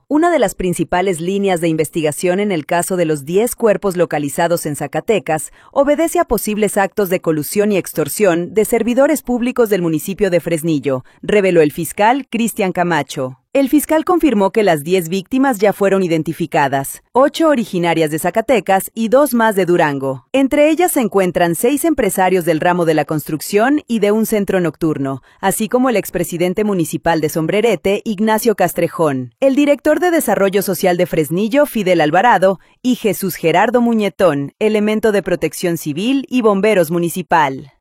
Una de las principales líneas de investigación en el caso de los 10 cuerpos localizados en Zacatecas obedece a posibles actos de colusión y extorsión de servidores públicos del municipio de Fresnillo, reveló el fiscal Cristian Camacho. El fiscal confirmó que las 10 víctimas ya fueron identificadas, 8 originarias de Zacatecas y 2 más de Durango. Entre ellas se encuentran 6 empresarios del ramo de la construcción y de un centro nocturno, así como el expresidente municipal de Sombrerete, Ignacio Castrejón, el director de Desarrollo Social de Fresnillo, Fidel Alvarado, y Jesús Gerardo Muñetón, elemento de Protección Civil y Bomberos Municipal.